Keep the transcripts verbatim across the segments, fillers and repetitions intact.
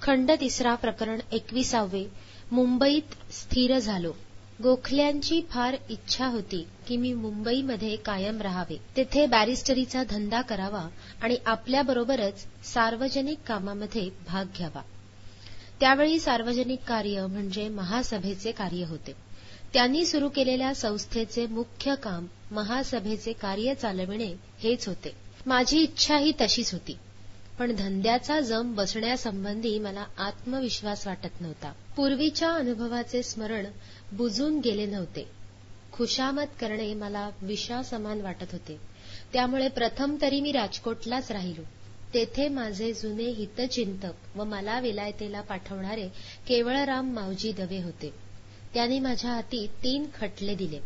खंड तिसरा प्रकरण एकविसावे. मुंबईत स्थिर झालो. गोखल्यांची फार इच्छा होती की मी मुंबईमध्ये कायम राहावे, तेथे बॅरिस्टरीचा धंदा करावा आणि आपल्याबरोबरच सार्वजनिक कामामध्ये भाग घ्यावा. त्यावेळी सार्वजनिक कार्य म्हणजे महासभेचे कार्य होते. त्यांनी सुरू केलेल्या संस्थेचे मुख्य काम महासभेचे कार्य चालविणे हेच होते. माझी इच्छाही तशीच होती, पण धंद्याचा जम बसण्यासंबंधी मला आत्मविश्वास वाटत नव्हता. पूर्वीच्या अनुभवाचे स्मरण बुजून गेले नव्हते. खुशामत करणे मला विषासमान वाटत होते. त्यामुळे प्रथम तरी मी राजकोटलाच राहिलो. तेथे माझे जुने हितचिंतक व मला विलायतेला पाठवणारे केवळराम मावजी दवे होते. त्यांनी माझ्या हाती तीन खटले दिले.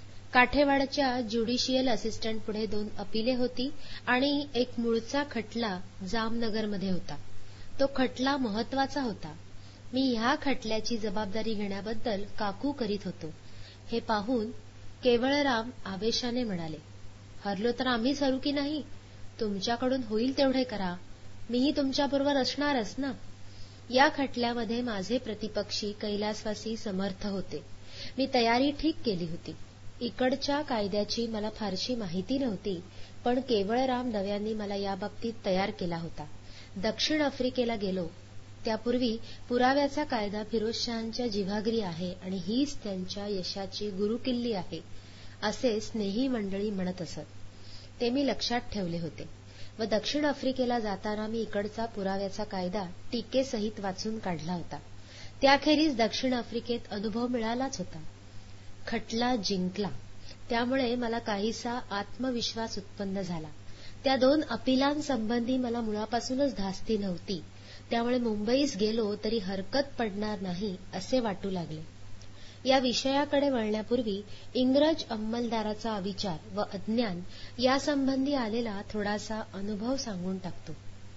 काठेवाडच्या ज्युडिशियल असिस्टंट पुढे दोन अपिले होती आणि एक मूळचा खटला जामनगरमध्ये होता. तो खटला महत्वाचा होता. मी ह्या खटल्याची जबाबदारी घेण्याबद्दल काकू करीत होतो. हे पाहून केवळराम आवेशाने म्हणाले, हरलो तर आम्हीच हरू की नाही? तुमच्याकडून होईल तेवढे करा. मीही तुमच्याबरोबर असणारच ना. या खटल्यामध्ये माझे प्रतिपक्षी कैलासवासी समर्थ होते. मी तयारी ठीक केली होती. इकडच्या कायद्याची मला फारशी माहिती नव्हती, पण केवळराम दव्यांनी मला याबाबतीत तयार केला होता. दक्षिण आफ्रिकेला गेलो त्यापूर्वी पुराव्याचा कायदा फिरोजशहांच्या जिव्हाग्री आहे आणि हीच त्यांच्या यशाची गुरुकिल्ली आहे, असे स्नेही मंडळी म्हणत असत. ते मी लक्षात ठेवले होते व दक्षिण आफ्रिकेला जाताना मी इकडचा पुराव्याचा कायदा टीकेसहित वाचून काढला होता. त्याखेरीज दक्षिण आफ्रिकेत अनुभव मिळालाच होता. खटला जिंकला, त्यामुळे मला काहीसा आत्मविश्वास उत्पन्न झाला. त्या दोन अपिलांसंबंधी मला मुळापासूनच धास्ती नव्हती, त्यामुळे मुंबईस गेलो तरी हरकत पडणार नाही असे वाटू लागले. या विषयाकडे वळण्यापूर्वी इंग्रज अंमलदाराचा अविचार व अज्ञान यासंबंधी आलेला थोडासा अनुभव सांगून टाकतो.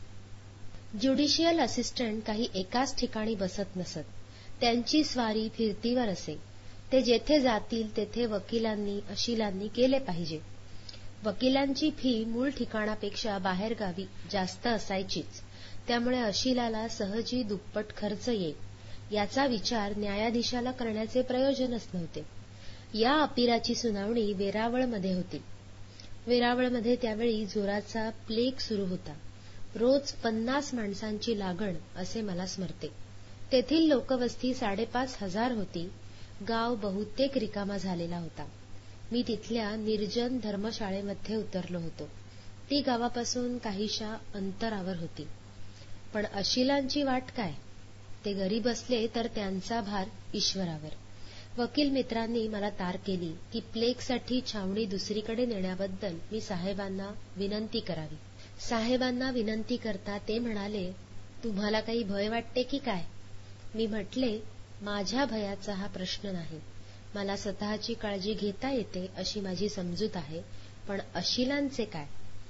ज्युडिशियल असिस्टंट काही एकाच ठिकाणी बसत नसत. त्यांची स्वारी फिरतीवर असे. ते जेथे जातील तेथे वकिलांनी अशिलांनी केले पाहिजे. वकिलांची फी मूळ ठिकाणापेक्षा बाहेरगावी जास्त असायचीच, त्यामुळे अशिलाला सहजी दुप्पट खर्च येईल याचा विचार न्यायाधीशाला करण्याचे प्रयोजनच नव्हते. या अपिलाची सुनावणी वेरावळमध्ये होती. वेरावळमध्ये त्यावेळी जोराचा प्लेग सुरू होता. रोज पन्नास माणसांची लागण असे मला स्मरते. तेथील लोकवस्ती साडेपाच हजार होती. गाव बहुतेक रिकामा झालेला होता. मी तिथल्या निर्जन धर्मशाळेमध्ये उतरलो होतो. ती गावापासून काहीशा अंतरावर होती. पण अशिलांची वाट काय? ते घरी बसले तर त्यांचा भार ईश्वरावर. वकील मित्रांनी मला तार केली की प्लेगसाठी छावणी दुसरीकडे नेण्याबद्दल मी साहेबांना विनंती करावी. साहेबांना विनंती करता ते म्हणाले, तुम्हाला काही भय वाटते की काय? मी म्हटले, माझ्या भयाचा हा प्रश्न नाही. मला स्वतःची काळजी घेता येते अशी माझी समजूत आहे, पण अशिलांचे काय?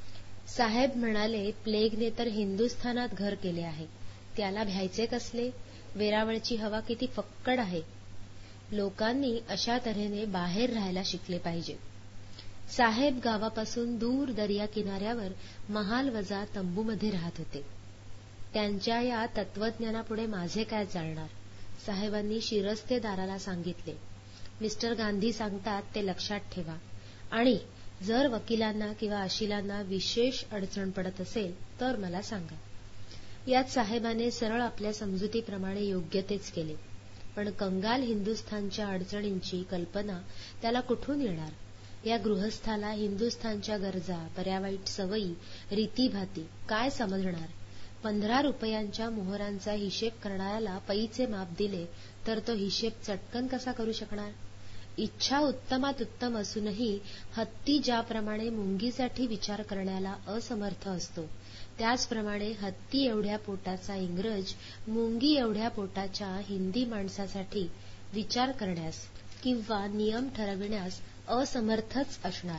साहेब म्हणाले, प्लेगने तर हिंदुस्थानात घर केले आहे, त्याला भ्यायचे कसले? वेरावळची हवा किती फक्कड आहे. लोकांनी अशा तऱ्हेने बाहेर राहायला शिकले पाहिजे. साहेब गावापासून दूर दर्या किनाऱ्यावर महाल वजा तंबूमध्ये राहत होते. त्यांच्या या तत्वज्ञानापुढे माझे काय चालणार? साहेबांनी शिरस्तेदाराला सांगितले, मिस्टर गांधी सांगतात ते लक्षात ठेवा आणि जर वकिलांना किंवा अशिलांना विशेष अडचण पडत असेल तर मला सांगा. यात साहेबाने सरळ आपल्या समजुतीप्रमाणे योग्य तेच केले. पण कंगाल हिंदुस्थानच्या अडचणींची कल्पना त्याला कुठून येणार? या गृहस्थाला हिंदुस्थानच्या गरजा, बऱ्यावाईट सवयी, रीतीभाती काय समजणार? पंधरा रुपयांच्या मोहरांचा हिशेब करणाऱ्याला पैचे माप दिले तर तो हिशेब चटकन कसा करू शकणार? इच्छा उत्तमात उत्तम असूनही हत्ती ज्याप्रमाणे मुंगीसाठी विचार करण्याला असमर्थ असतो, त्याचप्रमाणे हत्ती एवढ्या पोटाचा इंग्रज मुंगी एवढ्या पोटाच्या हिंदी माणसासाठी विचार करण्यास किंवा नियम ठरविण्यास असमर्थच असणार.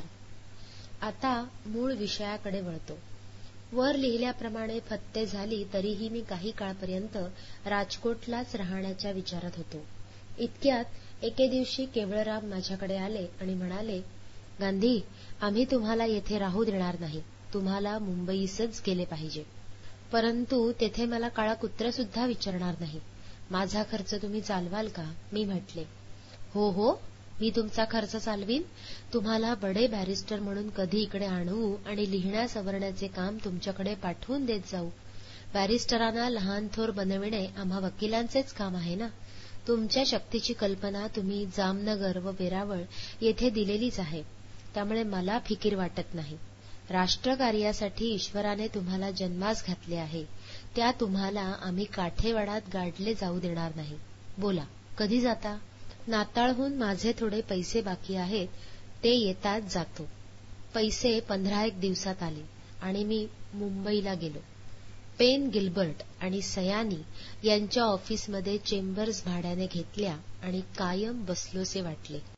आता मूळ विषयाकडे वळतो. वर लिहिल्याप्रमाणे फत्ते झाली तरीही मी काही काळपर्यंत राजकोटलाच राहण्याच्या विचारात होतो. इतक्यात एके दिवशी केवळराम माझ्याकडे आले आणि म्हणाले, गांधी, आम्ही तुम्हाला येथे राहू देणार नाही. तुम्हाला मुंबईसच गेले पाहिजे. परंतु तेथे मला काळा कुत्रा सुद्धा विचारणार नाही. माझा खर्च तुम्ही चालवाल का? मी म्हटले. हो हो, मी तुमचा खर्च चालवीन. तुम्हाला बडे बॅरिस्टर म्हणून कधी इकडे आणू आणि लिहिण्या सवरण्याचे काम तुमच्याकडे पाठवून देत जाऊ. बॅरिस्टरांना लहान थोर बनविणे आम्हा वकिलांचेच काम आहे ना. तुमच्या शक्तीची कल्पना तुम्ही जामनगर व वेरावळ येथे दिलेलीच आहे, त्यामुळे मला फिकीर वाटत नाही. राष्ट्रकार्यासाठी ईश्वराने तुम्हाला जन्मास घातले आहे, त्या तुम्हाला आम्ही काठेवाडात गाडले जाऊ देणार नाही. बोला, कधी जाता? नाताळहून माझे थोडे पैसे बाकी आहेत, ते येताच जातो. पैसे पंधरा एक दिवसात आले आणि मी मुंबईला गेलो. पेन गिल्बर्ट आणि सयानी यांच्या ऑफिसमध्ये चेंबर्स भाड्याने घेतल्या आणि कायम बसलोसे वाटले.